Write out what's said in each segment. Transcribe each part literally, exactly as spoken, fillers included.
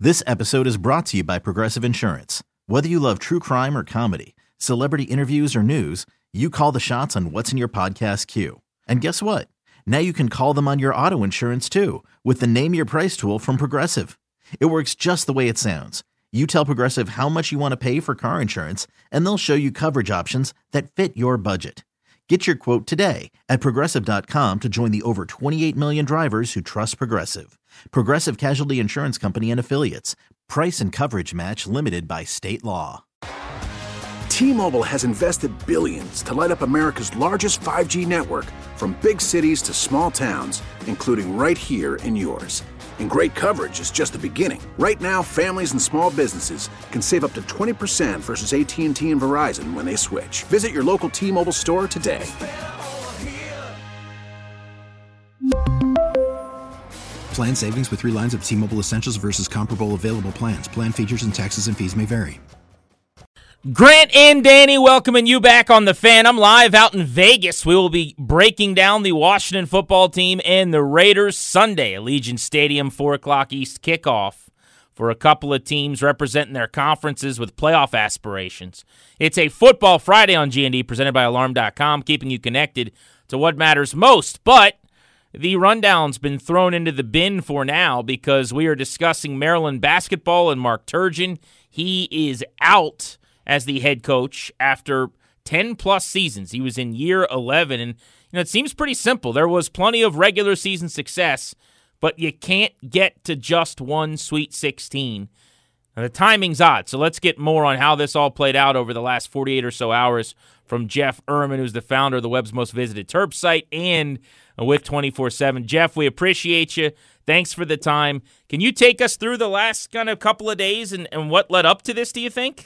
This episode is brought to you by Progressive Insurance. Whether you love true crime or comedy, celebrity interviews or news, you call the shots on what's in your podcast queue. And guess what? Now you can call them on your auto insurance too with the Name Your Price tool from Progressive. It works just the way it sounds. You tell Progressive how much you want to pay for car insurance, and they'll show you coverage options that fit your budget. Get your quote today at Progressive dot com to join the over twenty-eight million drivers who trust Progressive. Progressive Casualty Insurance Company and Affiliates. Price and coverage match limited by state law. T-Mobile has invested billions to light up America's largest five G network, from big cities to small towns, including right here in yours. And great coverage is just the beginning. Right now, families and small businesses can save up to twenty percent versus A T and T and Verizon when they switch. Visit your local T-Mobile store today. Plan savings with three lines of T-Mobile Essentials versus comparable available plans. Plan features and taxes and fees may vary. Grant and Danny welcoming you back on The Fan. I'm live out in Vegas. We will be breaking down the Washington football team and the Raiders Sunday. Allegiant Stadium, four o'clock East kickoff for a couple of teams representing their conferences with playoff aspirations. It's a Football Friday on G and D presented by Alarm dot com, keeping you connected to what matters most. But the rundown's been thrown into the bin for now because we are discussing Maryland basketball and Mark Turgeon. He is out as the head coach after ten-plus seasons. He was in year eleven, and you know it seems pretty simple. There was plenty of regular season success, but you can't get to just one Sweet sixteen. Now, the timing's odd, so let's get more on how this all played out over the last forty-eight or so hours from Jeff Ermann, who's the founder of the web's most visited Terps site, and with twenty-four seven. Jeff, we appreciate you. Thanks for the time. Can you take us through the last kind of couple of days and, and what led up to this, do you think?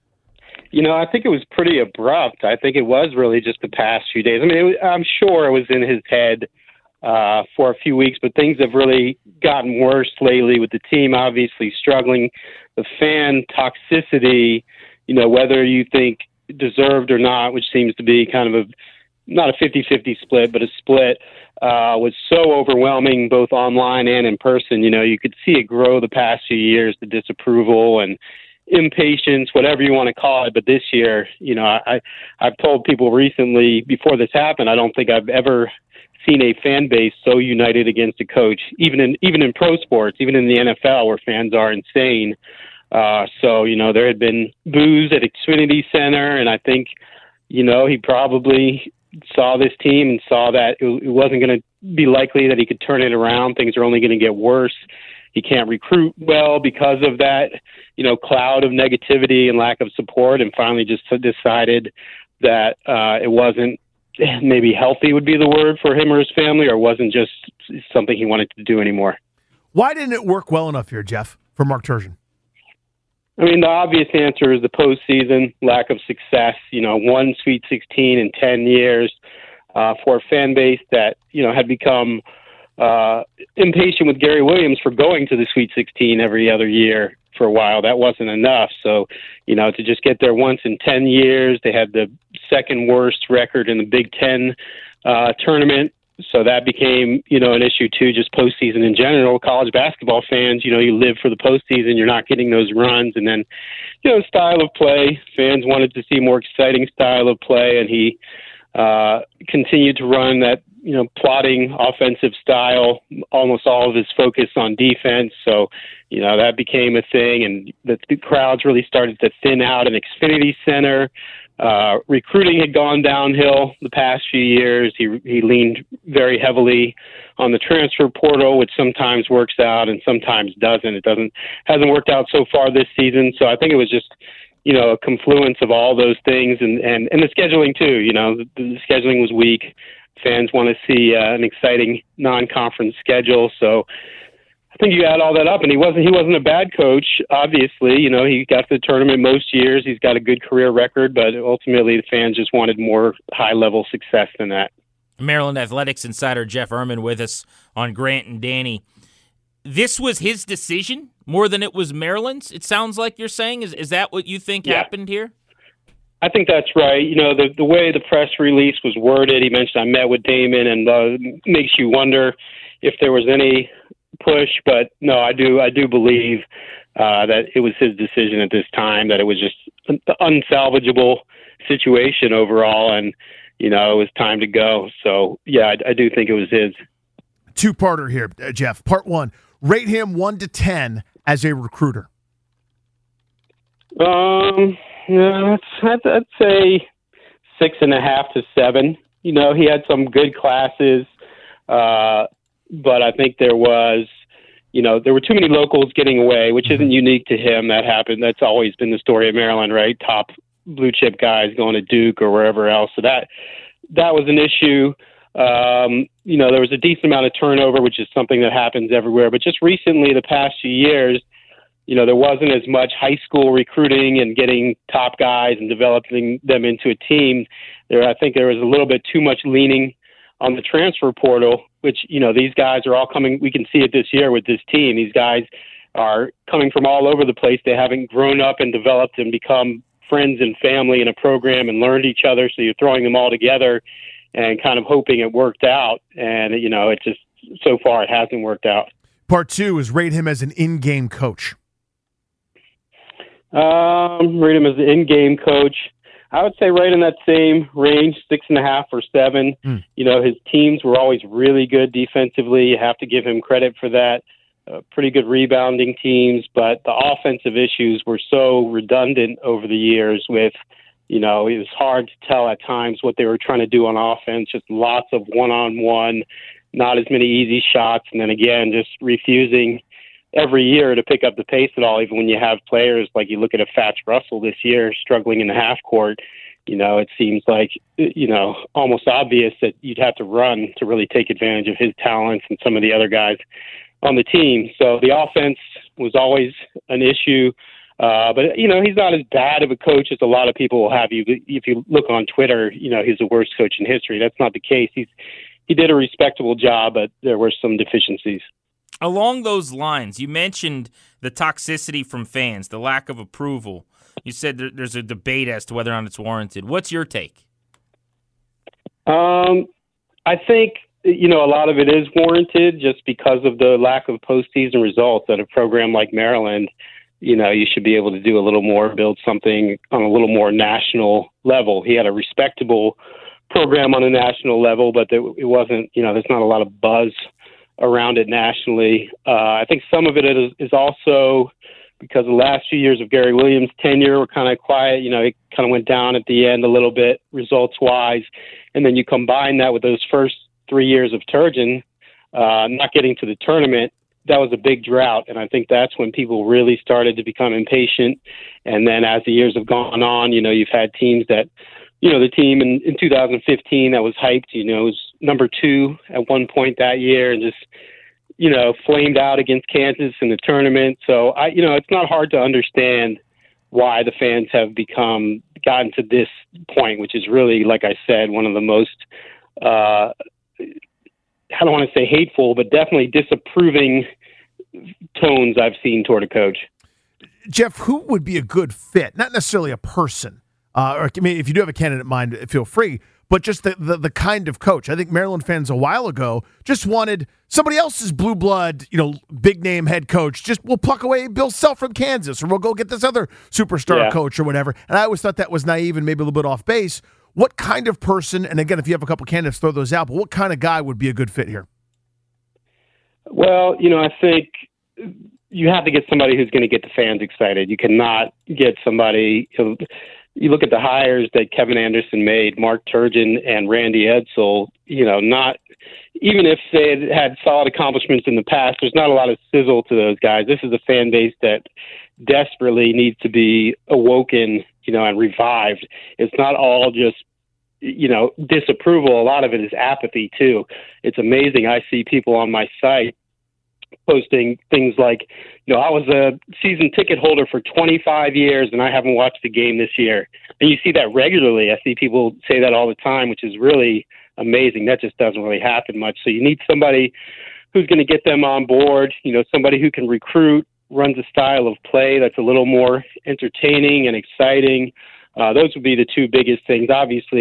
You know, I think it was pretty abrupt. I think it was really just the past few days. I mean, it was, I'm sure it was in his head uh, for a few weeks, but things have really gotten worse lately with the team obviously struggling. The fan toxicity, you know, whether you think deserved or not, which seems to be kind of a not a fifty-fifty split, but a split, uh, was so overwhelming both online and in person. You know, you could see it grow the past few years, the disapproval and impatience, whatever you want to call it. But this year, you know, I, I've told people recently before this happened, I don't think I've ever seen a fan base so united against a coach, even in even in pro sports, even in the N F L where fans are insane. Uh, so, you know, there had been boos at Xfinity Center, and I think, you know, he probably saw this team and saw that it, it wasn't going to be likely that he could turn it around. Things are only going to get worse. He can't recruit well because of that, you know, cloud of negativity and lack of support, and finally just decided that uh, it wasn't maybe healthy would be the word for him or his family, or wasn't just something he wanted to do anymore. Why didn't it work well enough here, Jeff, for Mark Turgeon? I mean, the obvious answer is the postseason, lack of success. You know, one Sweet sixteen in ten years uh, for a fan base that, you know, had become uh, impatient with Gary Williams for going to the Sweet sixteen every other year for a while. That wasn't enough. So, you know, to just get there once in ten years, they had the second worst record in the Big Ten uh, tournament. So that became, you know, an issue too, just postseason in general. College basketball fans, you know, you live for the postseason, you're not getting those runs. And then, you know, style of play, fans wanted to see more exciting style of play. And he uh, continued to run that, you know, plotting offensive style, almost all of his focus on defense. So, you know, that became a thing, and the, the crowds really started to thin out in Xfinity Center. Uh, recruiting had gone downhill the past few years. He he leaned very heavily on the transfer portal, which sometimes works out and sometimes doesn't. It doesn't hasn't worked out so far this season. So I think it was just, you know, a confluence of all those things, and, and, and the scheduling too. You know, the, the scheduling was weak. Fans want to see uh, an exciting non-conference schedule. So I think you add all that up, and he wasn't he wasn't a bad coach. Obviously, you know, he got to the tournament most years. He's got a good career record, but ultimately the fans just wanted more high-level success than that. Maryland Athletics insider Jeff Ermann with us on Grant and Danny. This was his decision more than it was Maryland's, it sounds like you're saying. Is is that what you think yeah. happened here? I think that's right. You know, the the way the press release was worded, he mentioned I met with Damon, and uh, makes you wonder if there was any push, but no, I do I do believe uh, that it was his decision at this time, that it was just an unsalvageable situation overall, and you know it was time to go. So yeah, I, I do think it was his. Two-parter here, uh, Jeff. Part one: rate him one to ten as a recruiter. Um, yeah, I'd, I'd say six and a half to seven. You know, he had some good classes, uh, but I think there was, you know, there were too many locals getting away, which isn't unique to him. That happened. That's always been the story of Maryland, right? Top blue chip guys going to Duke or wherever else. So that that was an issue. Um, you know, there was a decent amount of turnover, which is something that happens everywhere. But just recently, the past few years, you know, there wasn't as much high school recruiting and getting top guys and developing them into a team. There, I think there was a little bit too much leaning on the transfer portal, which, you know, these guys are all coming. We can see it this year with this team. These guys are coming from all over the place. They haven't grown up and developed and become friends and family in a program and learned each other. So you're throwing them all together and kind of hoping it worked out. And, you know, it just, so far it hasn't worked out. Part two is rate him as an in-game coach. Um, rate him as an in-game coach. I would say right in that same range, six and a half or seven. Mm. You know, his teams were always really good defensively. You have to give him credit for that. Uh, pretty good rebounding teams, but the offensive issues were so redundant over the years with, you know, it was hard to tell at times what they were trying to do on offense, just lots of one-on-one, not as many easy shots, and then again, just refusing every year to pick up the pace at all, even when you have players like you look at a Fats Russell this year struggling in the half court. You know, it seems like, you know, almost obvious that you'd have to run to really take advantage of his talents and some of the other guys on the team. So the offense was always an issue. Uh, but, you know, he's not as bad of a coach as a lot of people will have you. If you look on Twitter, you know, he's the worst coach in history. That's not the case. He's He did a respectable job, but there were some deficiencies. Along those lines, you mentioned the toxicity from fans, the lack of approval. You said there, there's a debate as to whether or not it's warranted. What's your take? Um, I think, you know, a lot of it is warranted just because of the lack of postseason results at a program like Maryland. You know, you should be able to do a little more, build something on a little more national level. He had a respectable program on a national level, but there, it wasn't, you know, there's not a lot of buzz around it nationally. Uh, I think some of it is, is also because the last few years of Gary Williams' tenure were kind of quiet. You know, it kind of went down at the end a little bit results-wise. And then you combine that with those first three years of Turgeon, uh, not getting to the tournament. That was a big drought, and I think that's when people really started to become impatient. And then as the years have gone on, you know, you've had teams that, you know, the team in, in two thousand fifteen that was hyped, you know, was number two at one point that year and just, you know, flamed out against Kansas in the tournament. So, I, you know, it's not hard to understand why the fans have become, gotten to this point, which is really, like I said, one of the most, uh, I don't want to say hateful, but definitely disapproving tones I've seen toward a coach. Jeff, who would be a good fit? Not necessarily a person, uh, or I mean, if you do have a candidate in mind, feel free, but just the, the the kind of coach. I think Maryland fans a while ago just wanted somebody else's blue blood, you know, big name head coach. Just we'll pluck away Bill Self from Kansas, or we'll go get this other superstar yeah. coach or whatever. And I always thought that was naive and maybe a little bit off base. What kind of person, and again, if you have a couple candidates, throw those out, but what kind of guy would be a good fit here? Well, you know, I think you have to get somebody who's going to get the fans excited. You cannot get somebody, you know, you look at the hires that Kevin Anderson made, Mark Turgeon and Randy Edsall, you know, not, even if they had had solid accomplishments in the past, there's not a lot of sizzle to those guys. This is a fan base that desperately needs to be awoken, you know, and revived. It's not all just, you know, disapproval. A lot of it is apathy too. It's amazing. I see people on my site posting things like, you know, I was a season ticket holder for twenty-five years and I haven't watched the game this year. And you see that regularly. I see people say that all the time, which is really amazing. That just doesn't really happen much. So you need somebody who's going to get them on board, you know, somebody who can recruit, runs a style of play that's a little more entertaining and exciting. Uh, those would be the two biggest things. Obviously,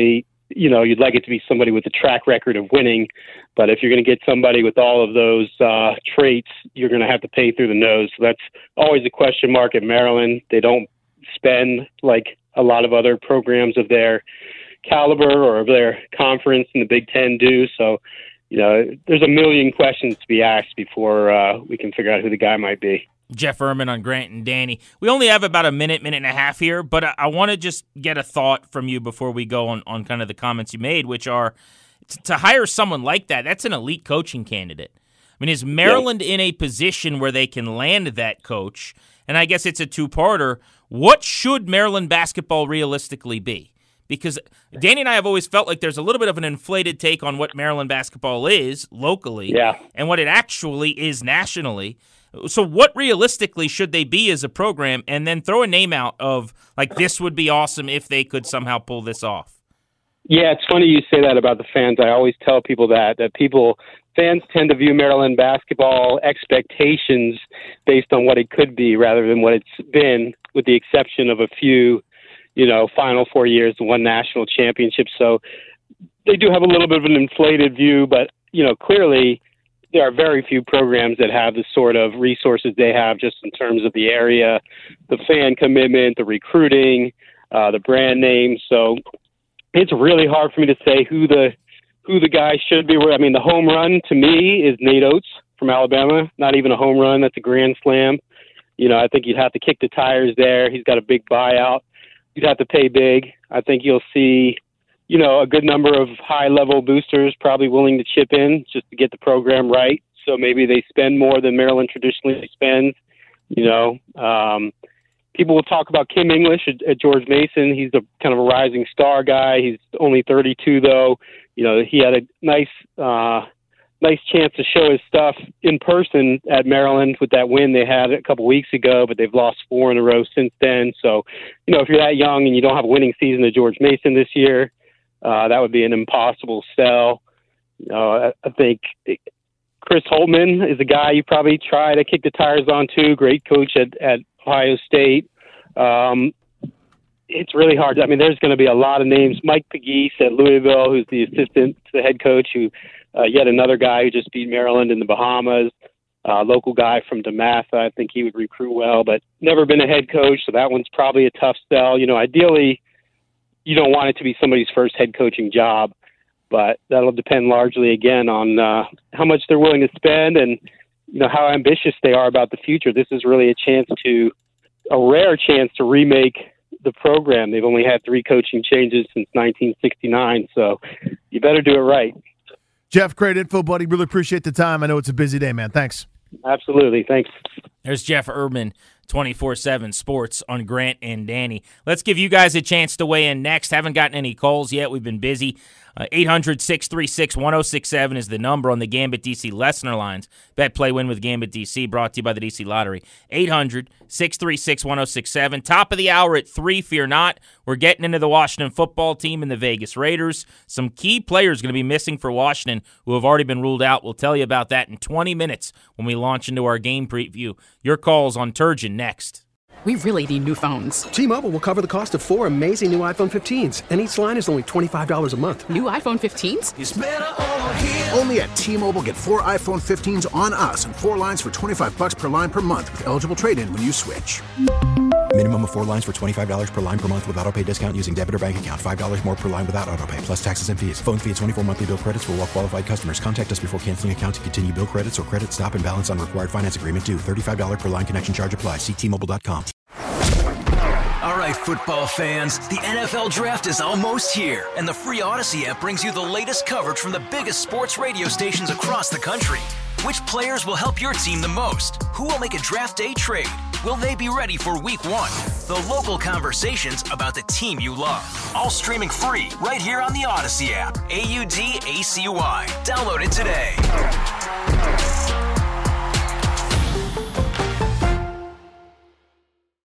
you know, you'd like it to be somebody with a track record of winning. But if you're going to get somebody with all of those uh, traits, you're going to have to pay through the nose. So that's always a question mark at Maryland. They don't spend like a lot of other programs of their caliber or of their conference in the Big Ten do. So, you know, there's a million questions to be asked before uh, we can figure out who the guy might be. Jeff Erman on Grant and Danny. We only have about a minute, minute and a half here, but I, I want to just get a thought from you before we go on, on kind of the comments you made, which are t- to hire someone like that, that's an elite coaching candidate. I mean, is Maryland yeah. in a position where they can land that coach? And I guess it's a two-parter. What should Maryland basketball realistically be? Because Danny and I have always felt like there's a little bit of an inflated take on what Maryland basketball is locally yeah. and what it actually is nationally. So what realistically should they be as a program? And then throw a name out of, like, this would be awesome if they could somehow pull this off. Yeah, it's funny you say that about the fans. I always tell people that, that people, fans tend to view Maryland basketball expectations based on what it could be rather than what it's been, with the exception of a few, you know, Final Four years, one national championship. So they do have a little bit of an inflated view, but, you know, clearly there are very few programs that have the sort of resources they have just in terms of the area, the fan commitment, the recruiting, uh, the brand name. So it's really hard for me to say who the who the guy should be. I mean, the home run to me is Nate Oates from Alabama. Not even a home run. That's a grand slam. You know, I think you'd have to kick the tires there. He's got a big buyout. You'd have to pay big. I think you'll see, you know, a good number of high-level boosters probably willing to chip in just to get the program right. So maybe they spend more than Maryland traditionally spends. You know, um, people will talk about Kim English at, at George Mason. He's a kind of a rising star guy. He's only thirty-two, though. You know, he had a nice, uh, nice chance to show his stuff in person at Maryland with that win they had a couple weeks ago, but they've lost four in a row since then. So, you know, if you're that young and you don't have a winning season at George Mason this year, Uh, that would be an impossible sell. You know, I, I think Chris Holtman is a guy you probably try to kick the tires on too. Great coach at, at Ohio State. Um, it's really hard. I mean, there's going to be a lot of names. Mike Pegues at Louisville, who's the assistant to the head coach, who uh, yet another guy who just beat Maryland in the Bahamas. Uh, local guy from DeMatha. I think he would recruit well, but never been a head coach, so that one's probably a tough sell. You know, ideally, you don't want it to be somebody's first head coaching job, but that'll depend largely, again, on uh, how much they're willing to spend and, you know, how ambitious they are about the future. This is really a chance to, a rare chance to remake the program. They've only had three coaching changes since nineteen sixty-nine, so you better do it right. Jeff, great info, buddy. Really appreciate the time. I know it's a busy day, man. Thanks. Absolutely. Thanks. There's Jeff Erman, twenty-four seven Sports on Grant and Danny. Let's give you guys a chance to weigh in next. Haven't gotten any calls yet. We've been busy. Uh, eight hundred, six three six, one oh six seven is the number on the Gambit D C Lesnar lines. Bet, play, win with Gambit D C, brought to you by the D C Lottery. eight hundred, six three six, one oh six seven. Top of the hour at three, fear not. We're getting into the Washington football team and the Vegas Raiders. Some key players going to be missing for Washington who have already been ruled out. We'll tell you about that in twenty minutes when we launch into our game preview. Your calls on Turgeon next. We really need new phones. T-Mobile will cover the cost of four amazing new iPhone fifteens, and each line is only twenty-five dollars a month. New iPhone fifteens? It's better over here. Only at T-Mobile, get four iPhone fifteens on us and four lines for twenty-five bucks per line per month with eligible trade-in when you switch. Minimum of four lines for twenty-five dollars per line per month with autopay discount using debit or bank account. five dollars more per line without autopay, plus taxes and fees. Phone fee at twenty-four monthly bill credits for well-qualified customers. Contact us before canceling account to continue bill credits or credit stop and balance on required finance agreement due. thirty-five dollars per line connection charge applies. See T Mobile dot com. All right, football fans, the N F L Draft is almost here, and the free Odyssey app brings you the latest coverage from the biggest sports radio stations across the country. Which players will help your team the most? Who will make a draft day trade? Will they be ready for week one? The local conversations about the team you love. All streaming free right here on the Odyssey app. A U D A C Y. Download it today.